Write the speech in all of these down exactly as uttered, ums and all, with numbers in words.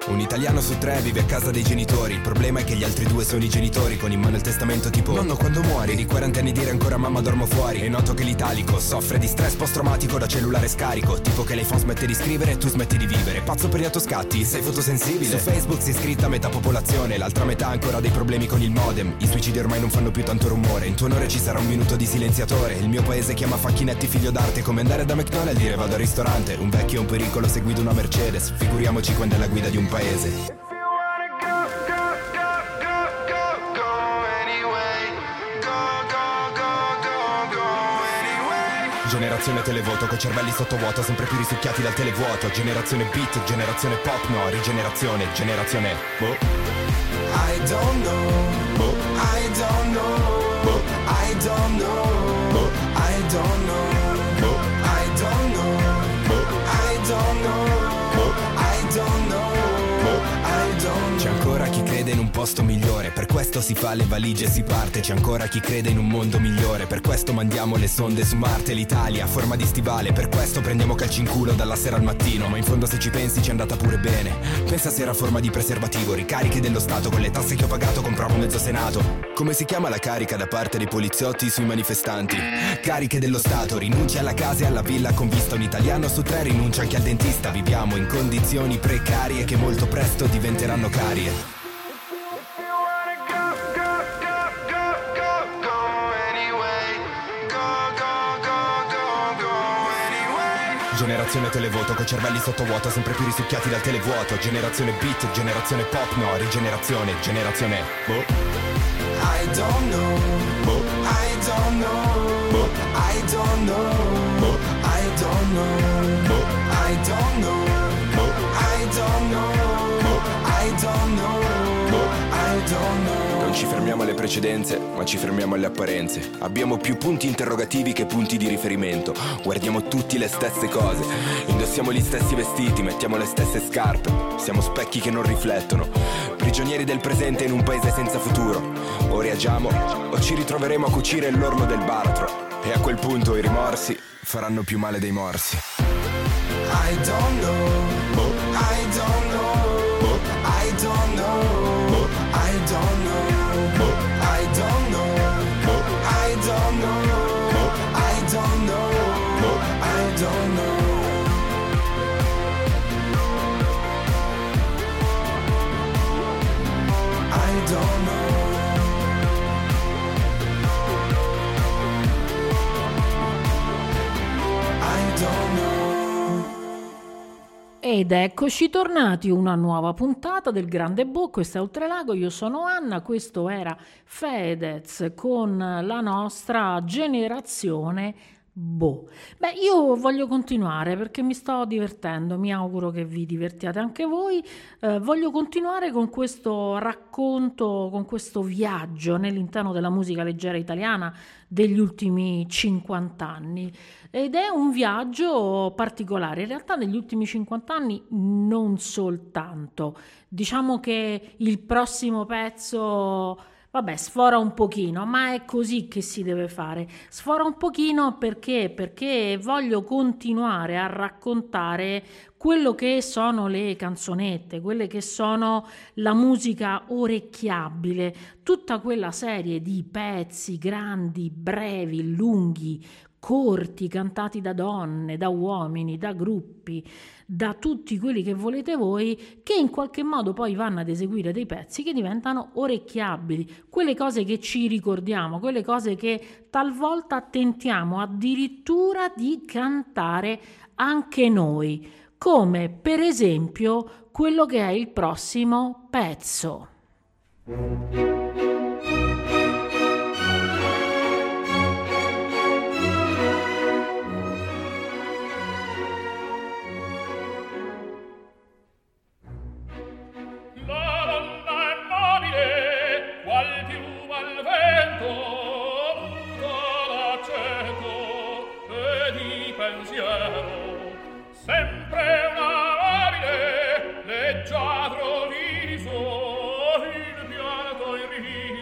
Un italiano su tre vive a casa dei genitori. Il problema è che gli altri due sono i genitori, con in mano il testamento tipo: nonno, quando muori? Di quarantenni dire ancora mamma dormo fuori. E noto che l'italico soffre di stress post-traumatico da cellulare scarico. Tipo che l'iPhone smette di scrivere e tu smetti di vivere. Pazzo per gli autoscatti, sei fotosensibile. Su Facebook si è iscritta metà popolazione, l'altra metà ha ancora dei problemi con il modem. I suicidi ormai non fanno più tanto rumore. In tuo onore ci sarà un minuto di silenziatore. Il mio paese chiama Facchinetti figlio d'arte. Come andare da McDonald's e dire vado al ristorante. Un vecchio è un pericolo se guida una Mercedes. Figuriamoci quando è la guida di un paese. Generazione televoto, coi cervelli sottovuoto, sempre più risucchiati dal televuoto. Generazione beat, generazione pop, no, rigenerazione, generazione boh. I don't know, boh. I don't know, boh. I don't know, boh. I don't know, boh. I don't know, boh. I don't know, boh. I don't know, boh. I don't know. C'è ancora chi crede in un posto migliore, per questo si fa le valigie e si parte. C'è ancora chi crede in un mondo migliore, per questo mandiamo le sonde su Marte. L'Italia a forma di stivale, per questo prendiamo calci in culo dalla sera al mattino. Ma in fondo se ci pensi ci è andata pure bene. Pensa se era a forma di preservativo, ricariche dello Stato. Con le tasse che ho pagato compravo mezzo Senato. Come si chiama la carica da parte dei poliziotti sui manifestanti? Cariche dello Stato, rinuncia alla casa e alla villa con vista. Un italiano su tre rinuncia anche al dentista. Viviamo in condizioni precarie che molto presto diventeranno carie. Generazione televoto, coi cervelli sottovuoto, sempre più risucchiati dal televuoto. Generazione beat, generazione pop, no, rigenerazione, generazione boh. I don't know, boh. I don't know, boh. I don't know, boh. I don't know, boh. I don't know, boh. I don't know, boh. I don't know, boh. I don't know. Non ci fermiamo alle precedenze, ma ci fermiamo alle apparenze. Abbiamo più punti interrogativi che punti di riferimento. Guardiamo tutti le stesse cose, indossiamo gli stessi vestiti, mettiamo le stesse scarpe. Siamo specchi che non riflettono, prigionieri del presente in un paese senza futuro. O reagiamo o ci ritroveremo a cucire l'orlo del baratro. E a quel punto i rimorsi faranno più male dei morsi. I don't know, boh. I don't know, boh. I don't know, boh. I don't know, boh. I don't know, boh. I don't know, boh. I don't know, boh. I don't know. I don't know. I don't know. Ed eccoci tornati, una nuova puntata del Grande Boh. Questo è Oltrelago, io sono Anna, questo era Fedez con la nostra generazione Boh. Beh, io voglio continuare perché mi sto divertendo, mi auguro che vi divertiate anche voi. Eh, voglio continuare con questo racconto, con questo viaggio nell'interno della musica leggera italiana degli ultimi cinquanta anni. Ed è un viaggio particolare, in realtà negli ultimi cinquanta anni non soltanto. Diciamo che il prossimo pezzo, vabbè, sfora un pochino, ma è così che si deve fare. Sfora un pochino perché? Perché voglio continuare a raccontare quello che sono le canzonette, quelle che sono la musica orecchiabile, tutta quella serie di pezzi grandi, brevi, lunghi, corti, cantati da donne, da uomini, da gruppi, da tutti quelli che volete voi, che in qualche modo poi vanno ad eseguire dei pezzi che diventano orecchiabili, quelle cose che ci ricordiamo, quelle cose che talvolta tentiamo addirittura di cantare anche noi, come per esempio quello che è il prossimo pezzo. Sempre una mobile, leggiadro viso, il pianto in riso.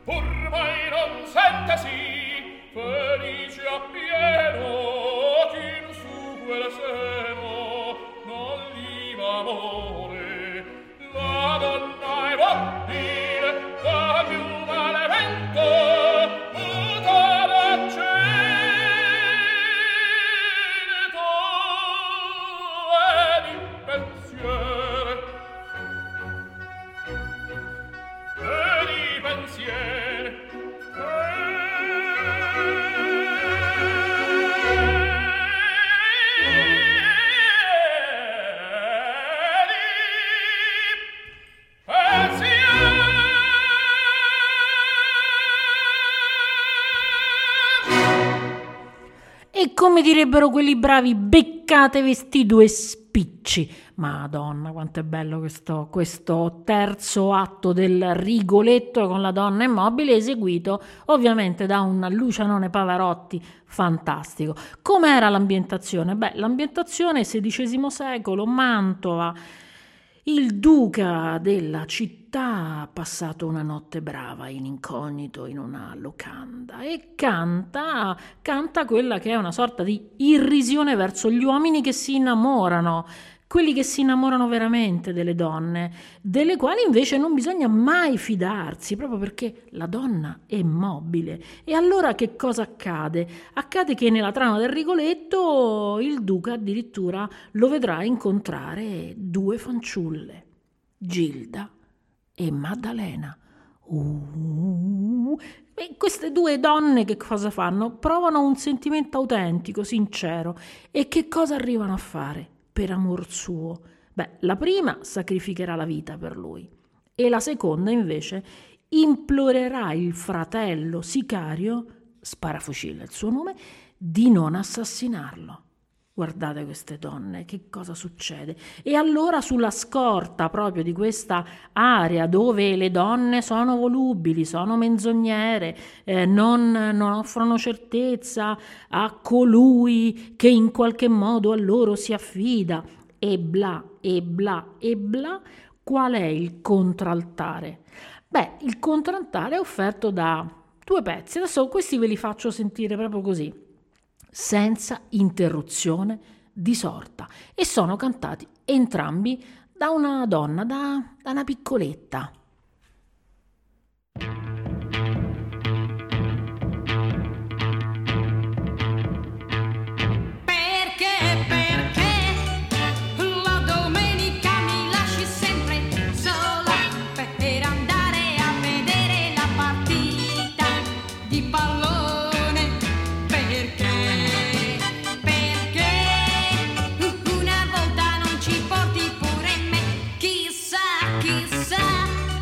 ormai non sente sì, felice appieno, chi in su quel seno non gli va amore. La donna è mobile, la più malevento, muta da cenito, e di pensiero, e di pensiero, E come direbbero quelli bravi, beccatevi sti due spicci. Madonna, quanto è bello questo, questo terzo atto del Rigoletto con la donna immobile, eseguito ovviamente da un Lucianone Pavarotti fantastico. Com'era l'ambientazione? Beh, l'ambientazione sedicesimo secolo, Mantova. Il duca della città ha passato una notte brava in incognito in una locanda e canta, canta quella che è una sorta di irrisione verso gli uomini che si innamorano, quelli che si innamorano veramente delle donne, delle quali invece non bisogna mai fidarsi, proprio perché la donna è mobile. E allora che cosa accade? Accade che nella trama del Rigoletto il duca addirittura lo vedrà incontrare due fanciulle, Gilda e Maddalena. Uh, e queste due donne che cosa fanno? Provano un sentimento autentico, sincero. E che cosa arrivano a fare per amor suo? Beh, la prima sacrificherà la vita per lui e la seconda invece implorerà il fratello sicario, Sparafucilla il suo nome, di non assassinarlo. Guardate queste donne, che cosa succede? E allora sulla scorta proprio di questa area dove le donne sono volubili, sono menzognere, eh, non, non offrono certezza a colui che in qualche modo a loro si affida, e bla, e bla, e bla, qual è il contraltare? Beh, il contraltare è offerto da due pezzi, adesso questi ve li faccio sentire proprio così, senza interruzione di sorta, e sono cantati entrambi da una donna, da, da una piccoletta. Chissà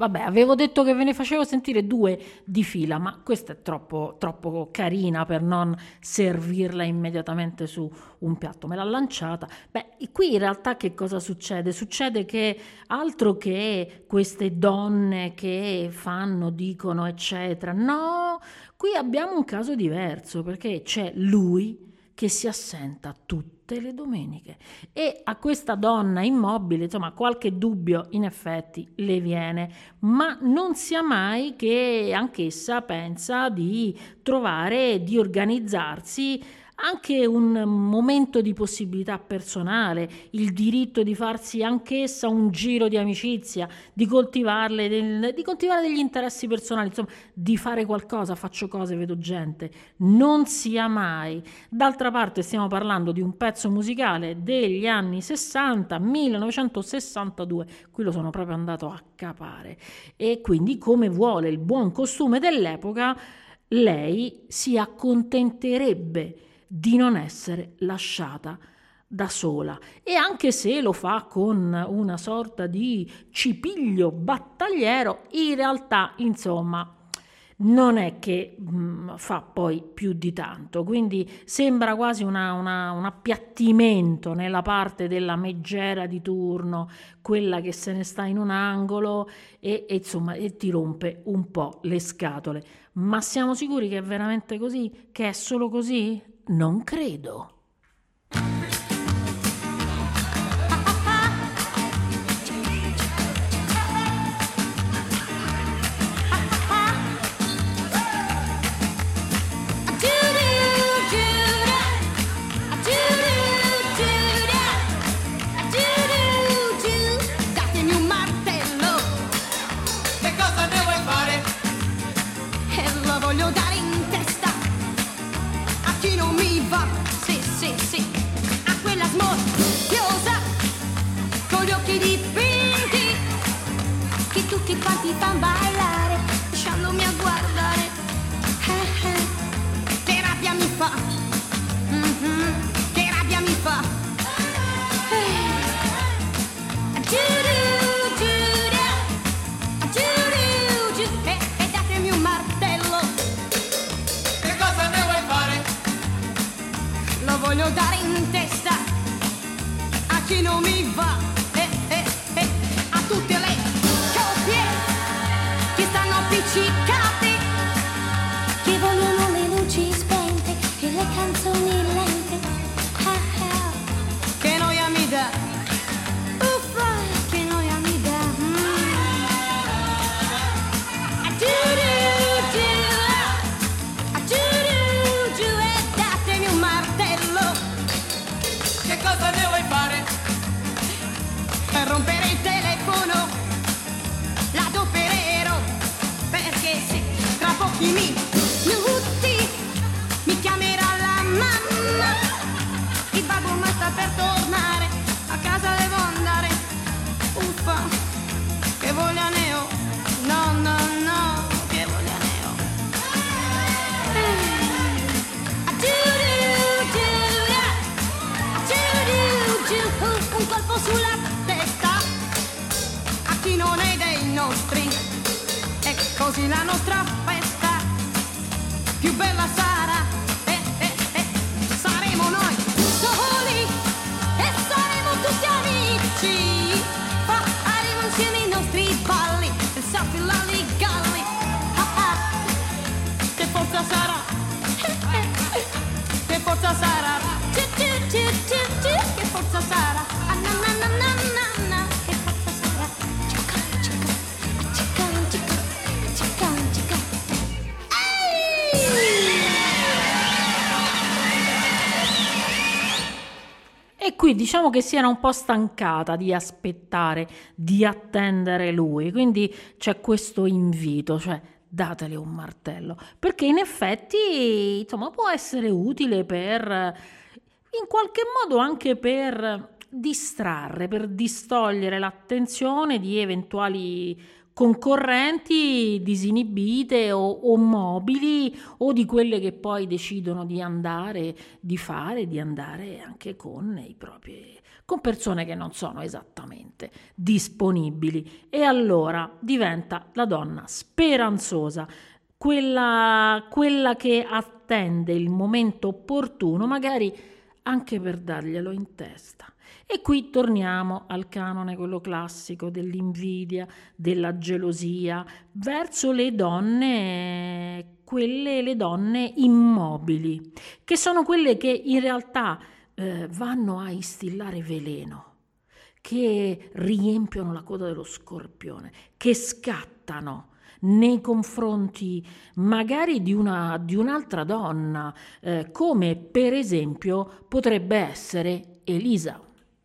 Vabbè, avevo detto che ve ne facevo sentire due di fila, ma questa è troppo, troppo carina per non servirla immediatamente su un piatto. Me l'ha lanciata. Beh, qui in realtà che cosa succede? Succede che altro che queste donne che fanno, dicono, eccetera. No, qui abbiamo un caso diverso, perché c'è lui che si assenta tutte le domeniche e a questa donna immobile, insomma, qualche dubbio in effetti le viene, ma non sia mai che anch'essa pensa di trovare, di organizzarsi anche un momento di possibilità personale, il diritto di farsi anch'essa un giro di amicizia, di coltivarle, del, di coltivare degli interessi personali, insomma, di fare qualcosa, faccio cose, vedo gente, non sia mai. D'altra parte stiamo parlando di un pezzo musicale degli anni sessanta, millenovecentosessantadue, qui lo sono proprio andato a capare, e quindi, come vuole il buon costume dell'epoca, lei si accontenterebbe di non essere lasciata da sola, e anche se lo fa con una sorta di cipiglio battagliero, in realtà insomma non è che mh, fa poi più di tanto, quindi sembra quasi una, una, un appiattimento nella parte della meggera di turno, quella che se ne sta in un angolo e, e insomma e ti rompe un po' le scatole. Ma siamo sicuri che è veramente così? Che è solo così? Non credo. Datemi un martello. Che cosa ne vuoi fare? E lo voglio dare in testa a chi non mi va. Sì, sì, sì, a quella smorfiosa con gli occhi dipinti che tutti quanti fan ballare lasciandomi a guardare. Eh, eh. Che rabbia mi fa, mm-hmm. Che rabbia mi fa. Eh. Giuru, giura, giuru, giù. E, e datemi un martello. Che cosa ne vuoi fare? Lo voglio dare in testa a chi non mi va. Eh, eh, eh. A tutte le coppie che stanno appiccicate, che vogliono le luci spente e le canzoni lente. Ah, ah. Che noia mi dà. Uffa, che noia mi dà. Mm. Ah, giuru, giura, ah, giuru, giù, e datemi un martello. Che cosa ne vuoi fare? Per rompere il telefono l'adopererò, perché se tra pochi minuti mi chiamerà la mamma, il babbo ma sta per tornare, a casa devo andare. Uffa, che voglia ne ho, no, no, no, che voglia ne ho. Ah, giuru, giura, ah, giuru, giù, un colpo sulla testa a chi non è dei nostri, e così la nostra festa più bella sarà. Eh, eh, eh. Saremo noi soli e saremo tutti amici, faremo insieme i nostri balli, il salto, l'alligalli. Ah, ah. Che forza sarà, eh, eh, eh. Che forza sarà, giù, giù, giù, giù, giù. Che forza sarà, ah, na, na, na, na, na, na. Che forza sarà, cica, cica, cica, cica, cica, cica. E qui diciamo che si era un po' stancata di aspettare, di attendere lui, quindi c'è questo invito, cioè datele un martello, perché in effetti insomma può essere utile per, in qualche modo anche per distrarre, per distogliere l'attenzione di eventuali concorrenti disinibite o, o mobili, o di quelle che poi decidono di andare, di fare, di andare anche con i propri con persone che non sono esattamente disponibili, e allora diventa la donna speranzosa, quella, quella che attende il momento opportuno, magari anche per darglielo in testa. E qui torniamo al canone, quello classico dell'invidia, della gelosia verso le donne, quelle le donne immobili, che sono quelle che in realtà eh, vanno a instillare veleno, che riempiono la coda dello scorpione, che scattano nei confronti magari di, una, di un'altra donna, eh, come per esempio potrebbe essere Elisa.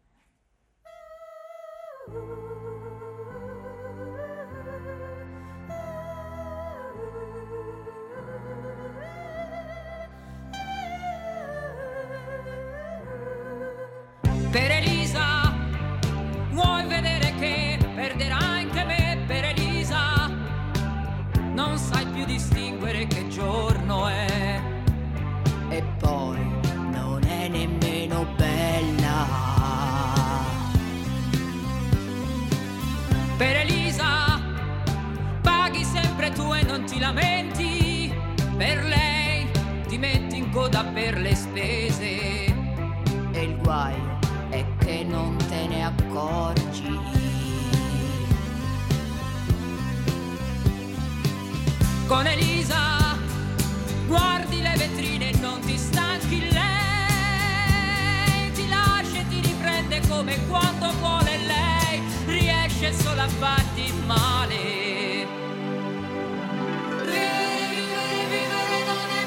Per Elisa, vuoi vedere che perderai anche me? Per Elisa, non sai più distinguere che giorno è. E poi non è nemmeno bella. Per Elisa, paghi sempre tu e non ti lamenti. Per lei ti metti in coda per le spese. E il guaio è che non te ne accorgi. Con Elisa guardi le vetrine e non ti stanchi. Lei ti lascia e ti riprende come quando vuole lei. Riesce solo a farti male. Vivere, vivere non è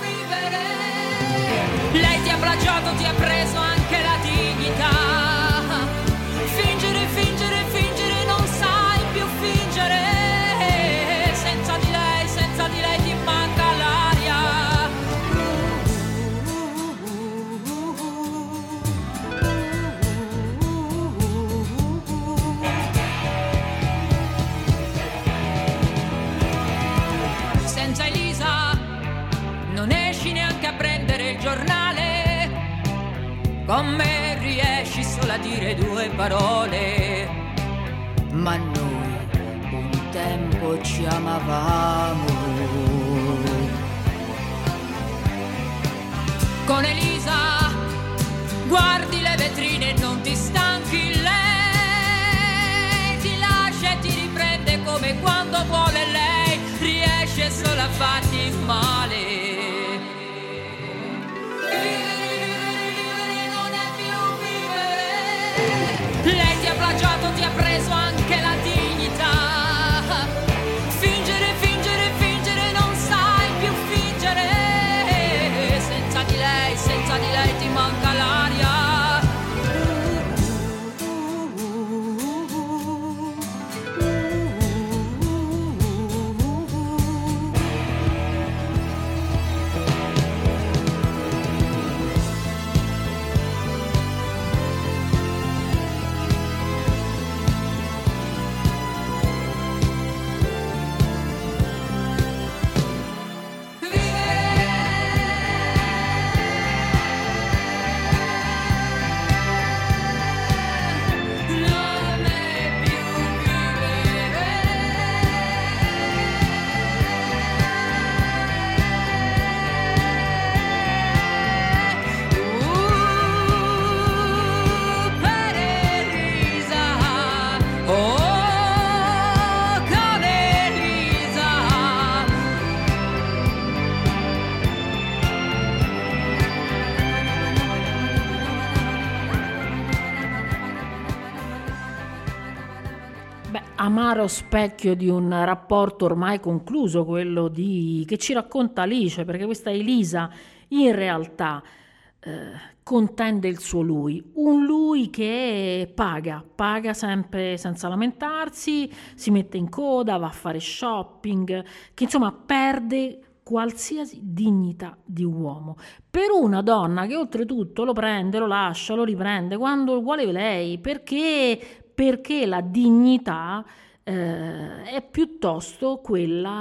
più vivere. Lei ti ha plagiato, ti ha preso anche la dignità. Fingere, fingere, fingere, non sai più fingere. Senza di lei, senza di lei ti manca l'aria. Senza Elisa non esci neanche a prendere il giornale. Con me riesci solo a dire due parole. Ma noi un tempo ci amavamo. Con Elisa guardi le vetrine e non ti stanchi. Lei ti lascia e ti riprende come quando vuole lei. Riesce solo a farti male. Lei ti ha plagiato, ti ha preso anche la dignità. Fingere, fingere, fingere, non sai più fingere. Senza di lei, senza di lei ti manca l'aria. Amaro specchio di un rapporto ormai concluso, quello di, che ci racconta Alice, perché questa Elisa in realtà eh, contende il suo lui, un lui che paga, paga sempre senza lamentarsi, si mette in coda, va a fare shopping, che insomma perde qualsiasi dignità di uomo per una donna che oltretutto lo prende, lo lascia, lo riprende quando vuole lei, perché perché la dignità eh, è piuttosto quella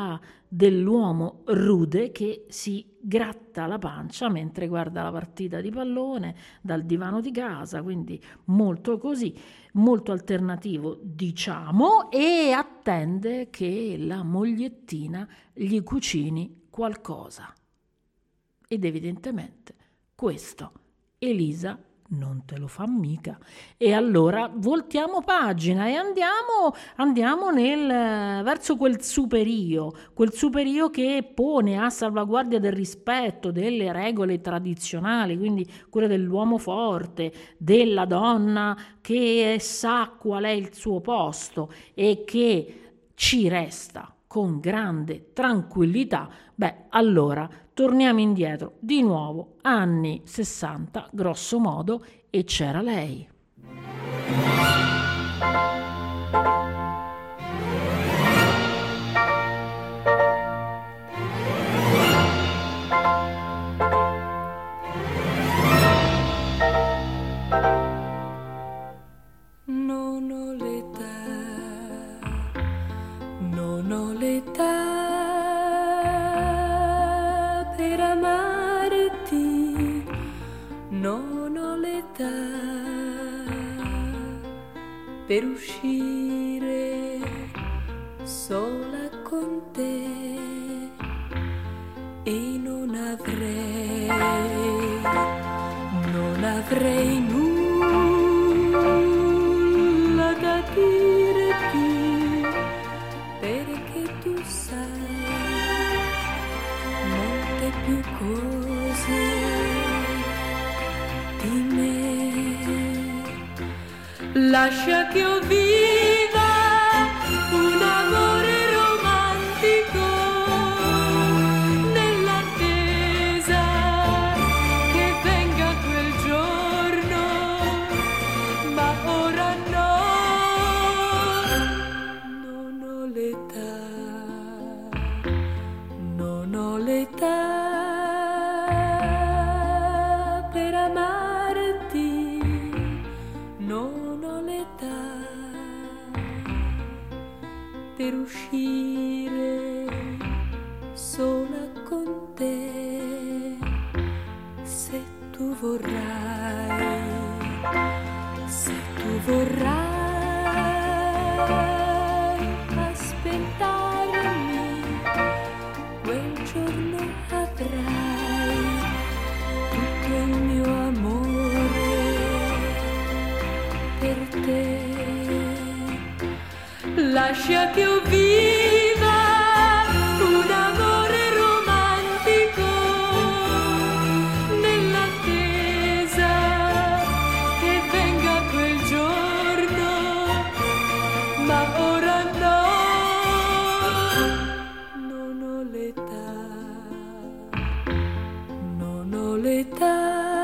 dell'uomo rude che si gratta la pancia mentre guarda la partita di pallone dal divano di casa, quindi molto così, molto alternativo diciamo, e attende che la mogliettina gli cucini qualcosa. Ed evidentemente questo Elisa non te lo fa mica. E allora voltiamo pagina e andiamo, andiamo nel, verso quel superio, quel superio che pone a salvaguardia del rispetto delle regole tradizionali, quindi quelle dell'uomo forte, della donna che sa qual è il suo posto e che ci resta con grande tranquillità. Beh, allora torniamo indietro di nuovo, anni sessanta, grosso modo, e c'era lei. Non ho l'età, non ho l'età per amarti, non ho l'età per uscire sola con te e non avrei, non avrei nulla da dirti perché tu sai molte più cose di me. Lascia che io viva un amore romantico nell'attesa che venga quel giorno, ma ora no, non ho l'età, non ho l'età per amarti, non ho l'età per uscire sola con te. Se tu vorrai, se tu vorrai aspettarmi, quel giorno avrai tutto il mio amore per te. Lascia che io viva un amore romantico nell'attesa che venga quel giorno, ma ora no, non ho l'età, non ho l'età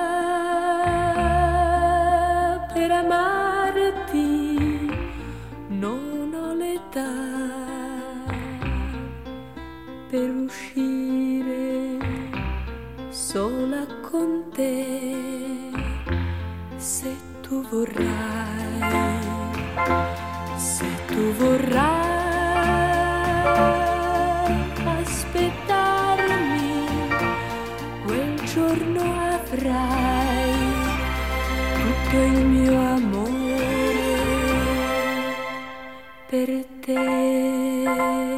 per amarti, non ho l'età per uscire sola con te. Se tu vorrai, se tu vorrai aspettarmi, quel giorno avrai tutto il mio amore per te.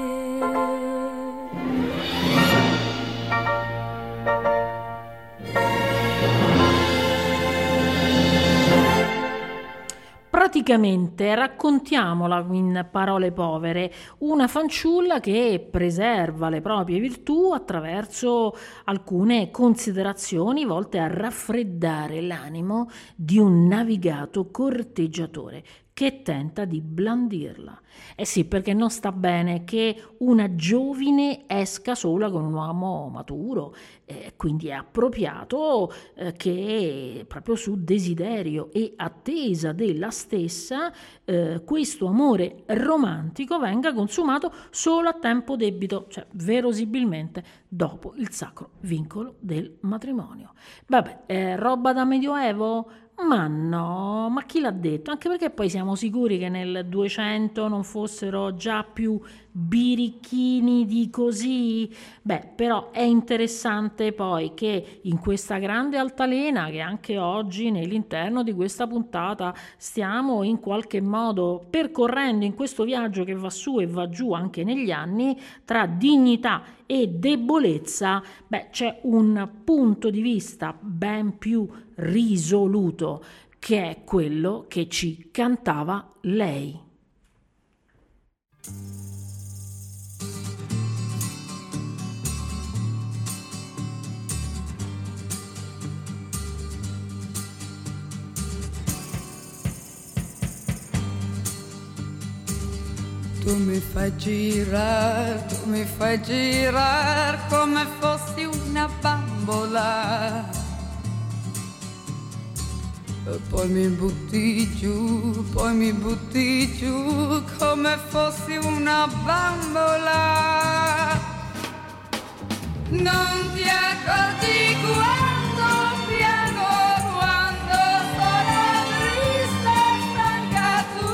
Praticamente raccontiamola in parole povere, una fanciulla che preserva le proprie virtù attraverso alcune considerazioni volte a raffreddare l'animo di un navigato corteggiatore che tenta di blandirla. Eh sì, perché non sta bene che una giovine esca sola con un uomo maturo, eh, quindi è appropriato eh, che proprio su desiderio e attesa della stessa eh, questo amore romantico venga consumato solo a tempo debito, cioè verosimilmente dopo il sacro vincolo del matrimonio. Vabbè, è roba da medioevo? Ma no, ma chi l'ha detto? Anche perché poi siamo sicuri che nel duecento non fossero già più birichini di così. Beh, però è interessante poi che in questa grande altalena che anche oggi nell'interno di questa puntata stiamo in qualche modo percorrendo in questo viaggio che va su e va giù anche negli anni tra dignità e debolezza, beh, c'è un punto di vista ben più risoluto, che è quello che ci cantava lei. Tu mi fai girare, tu mi fai girare come fossi una bambola. E poi mi butti giù, poi mi butti giù come fossi una bambola. Non ti accorgi quando piango, quando sono triste e stanca tu.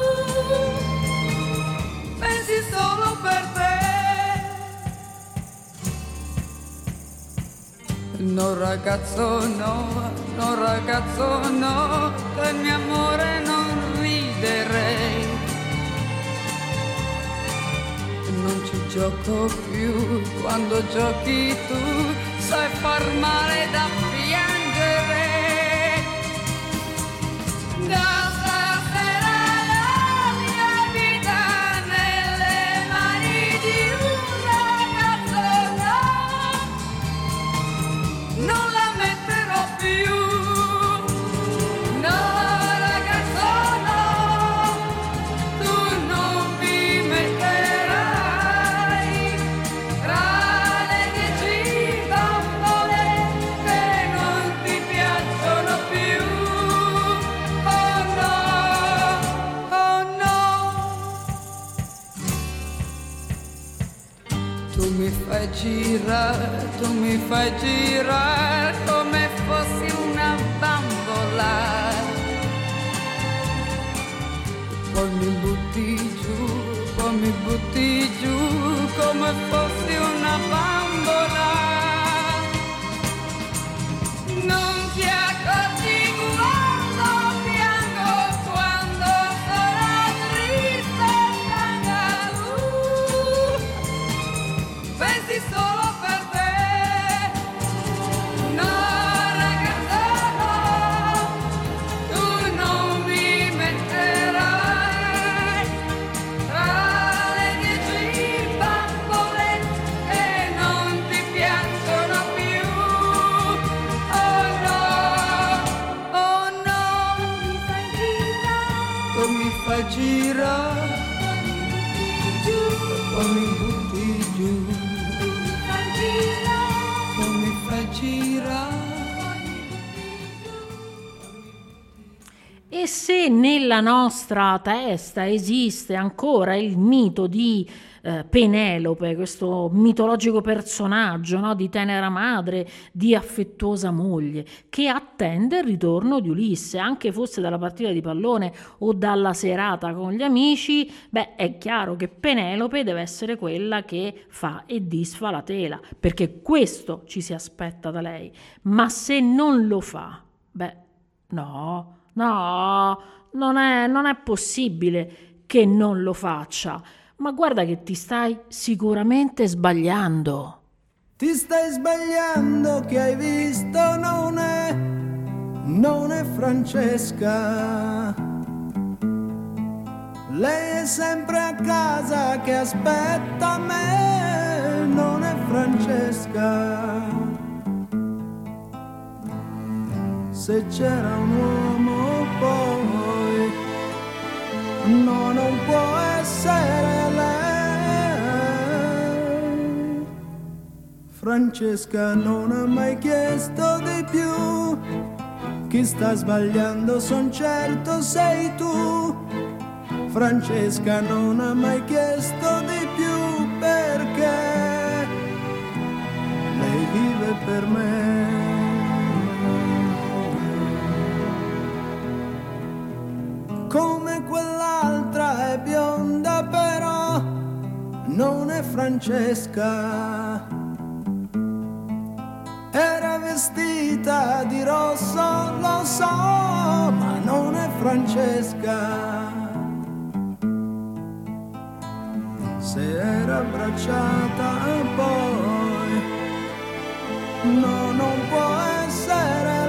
Pensi solo per te. No ragazzo no, no ragazzo no, del mio amore non riderei. Non ci gioco più, quando giochi tu sai far male da piangere. Da stasera la mia vita nelle mani di un ragazzo no, non la metterò più. No ragazzo no, tu non mi metterai tra le dieci bambole che non ti piacciono più. Oh no, oh no. Tu mi fai girare, tu mi fai girare come fossi una bambola. Poi mi butti giù, poi mi butti giù come fossi una bambola. Non ti accorgi quando piango, quando sono triste e stanca. Uh, pensi solo per te. No ragazzo no, tu non mi metterai tra le dieci bambole che non ti piacciono più. Oh no, oh no, tu mi fai girare, poi mi butti giù, tu mi fai girare. E se nella nostra testa esiste ancora il mito di eh, Penelope, questo mitologico personaggio, no, di tenera madre, di affettuosa moglie, che attende il ritorno di Ulisse, anche fosse dalla partita di pallone o dalla serata con gli amici, beh, è chiaro che Penelope deve essere quella che fa e disfa la tela, perché questo ci si aspetta da lei. Ma se non lo fa, beh, no... No, non è, non è possibile che non lo faccia. Ma guarda che ti stai sicuramente sbagliando. Ti stai sbagliando, che hai visto non è, non è Francesca. Lei è sempre a casa che aspetta me, non è Francesca. Se c'era un uomo poi, no, non può essere lei. Francesca non ha mai chiesto di più. Chi sta sbagliando son certo sei tu. Francesca non ha mai chiesto di più, perché lei vive per me. Come quell'altra è bionda però è Francesca. Era vestita di rosso, lo so, ma non è Francesca. Se era abbracciata poi, no, non può essere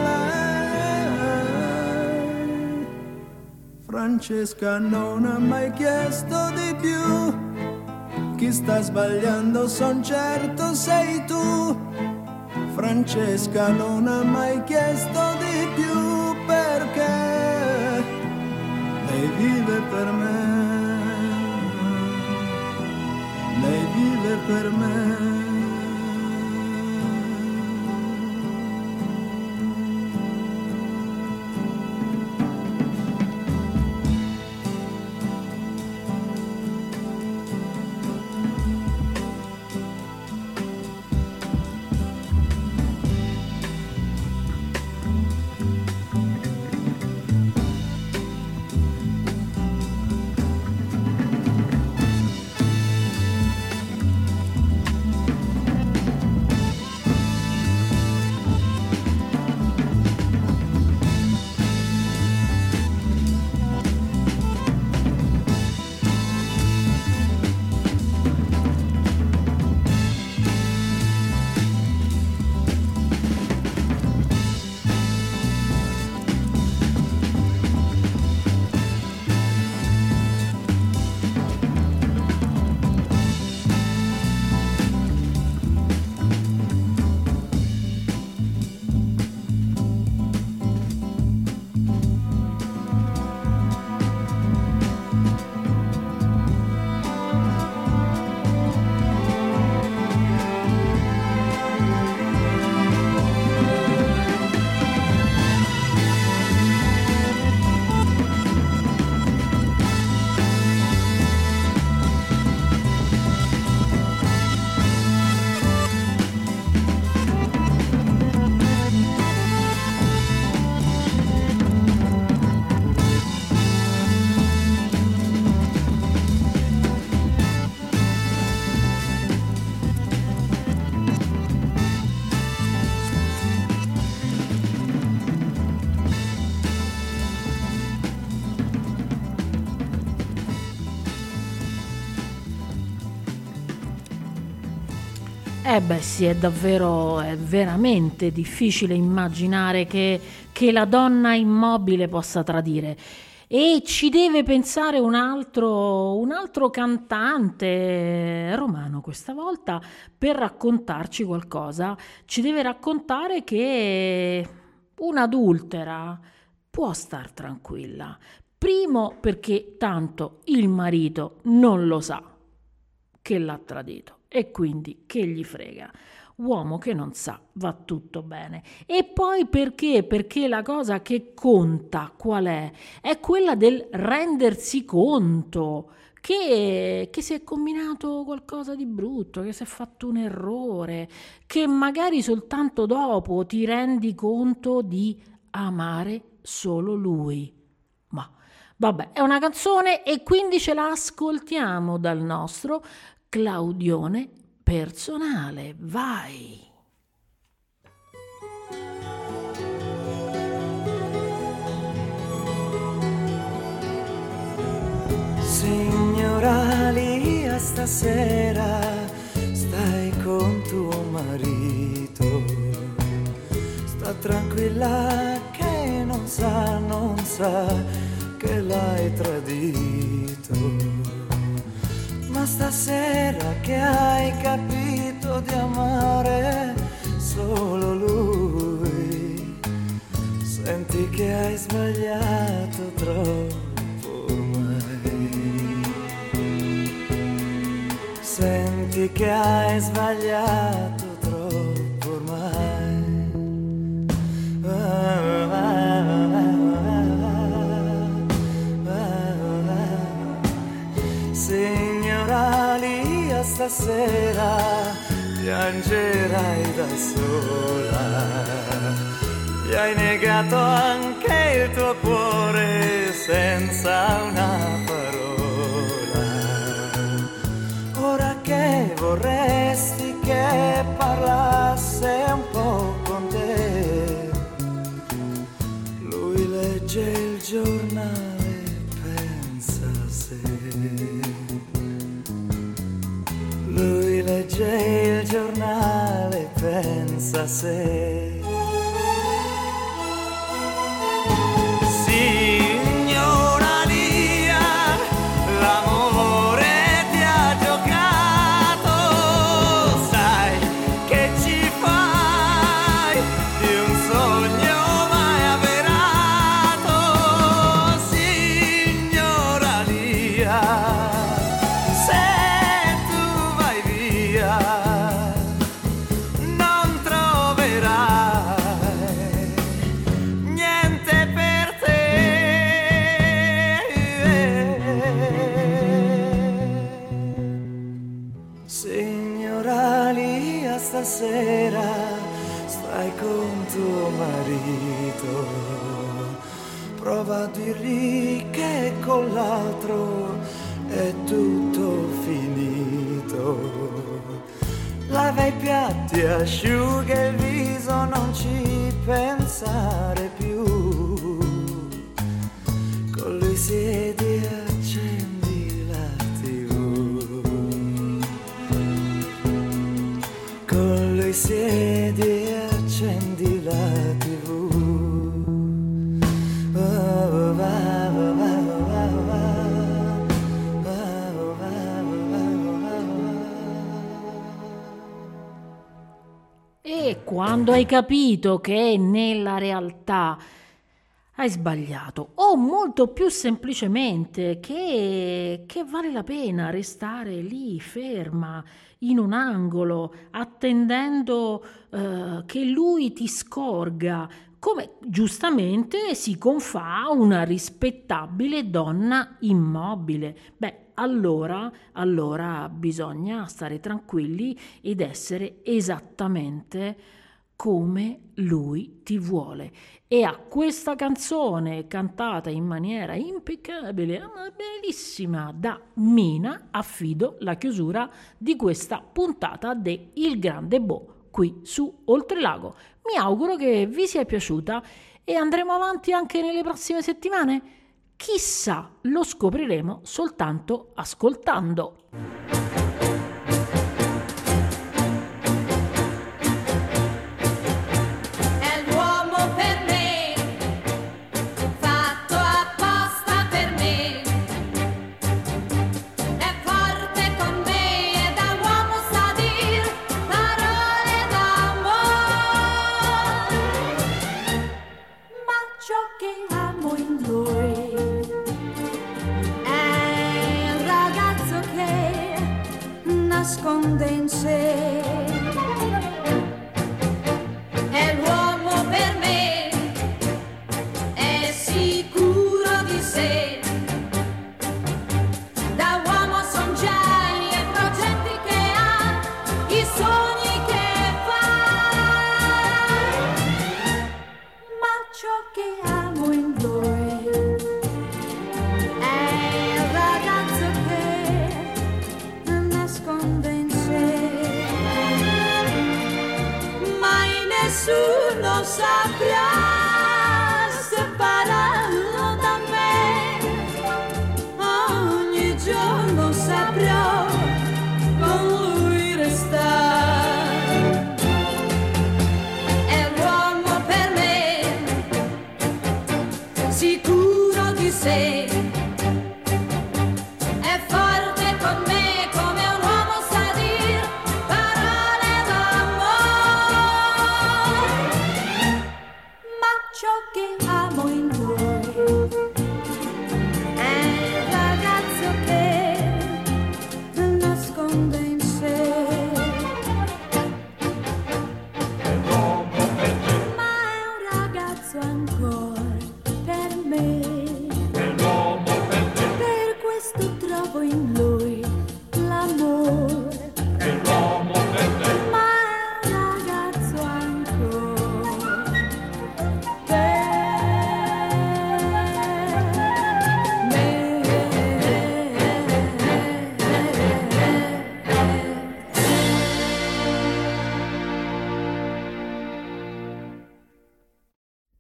lei. Francesca non ha mai chiesto di più. Chi sta sbagliando son certo sei tu. Francesca non ha mai chiesto di più perché lei vive per me, lei vive per me. Eh beh sì, è davvero, è veramente difficile immaginare che, che la donna immobile possa tradire. E ci deve pensare un altro, un altro cantante romano questa volta per raccontarci qualcosa. Ci deve raccontare che un'adultera può star tranquilla. Primo perché tanto il marito non lo sa che l'ha tradito e quindi che gli frega. Uomo che non sa, va tutto bene. E poi perché? Perché la cosa che conta qual è? È quella del rendersi conto che, che si è combinato qualcosa di brutto, che si è fatto un errore, che magari soltanto dopo ti rendi conto di amare solo lui. Ma vabbè, è una canzone e quindi ce la ascoltiamo dal nostro Claudione personale, vai! Signora Lia, stasera stai con tuo marito. Sta tranquilla che non sa, non sa che l'hai tradito. Ma stasera che hai capito di amare solo lui, senti che hai sbagliato troppo ormai. Senti che hai sbagliato troppo ormai. Ah, ah, ah, ah, ah. Signora Lia, stasera piangerai da sola. Gli hai negato anche il tuo cuore senza una parola. Ora che vorresti che parlasse un po' con te. Lui legge il giornale, pensa a sé. Lui legge il giornale, pensa a sé. Signora Lia, l'amore ti ha giocato, sai che ci fai di un sogno mai avverato. Signora Lia, se tu vai via non troverai niente per te. Signora Lia, stasera stai con tuo marito, prova a dirgli che con l'altro è tutto finito. Lava i piatti, asciuga il viso, non ci pensare più. Con lui siedi e accendi la tivù. Con lui siedi e accendi la tivù. Oh, oh, oh, oh, oh, E quando hai capito che nella realtà hai sbagliato, o molto più semplicemente che, che vale la pena restare lì ferma in un angolo attendendo eh, che lui ti scorga, come giustamente si confà una rispettabile donna immobile, beh, allora, allora bisogna stare tranquilli ed essere esattamente come lui ti vuole. E a questa canzone cantata in maniera impeccabile, ma bellissima, da Mina, affido la chiusura di questa puntata de Il Grande Bo qui su Oltrelago. Mi auguro che vi sia piaciuta e andremo avanti anche nelle prossime settimane. Chissà, lo scopriremo soltanto ascoltando. Nasconde in sé. È l'uomo per me, è sicuro di sé. Da uomo son già i progetti che ha, i sogni che fa. Ma ciò che amo in lui è il ragazzo che nasconde in sé, mai nessuno saprà separarlo da me. Ogni giorno saprò con lui restare. È l'uomo per me, sicuro di sé. È forte con me. Ciò che amo in lui è il ragazzo che nasconde in sé. Ma è un ragazzo ancora per me. Per questo trovo in lui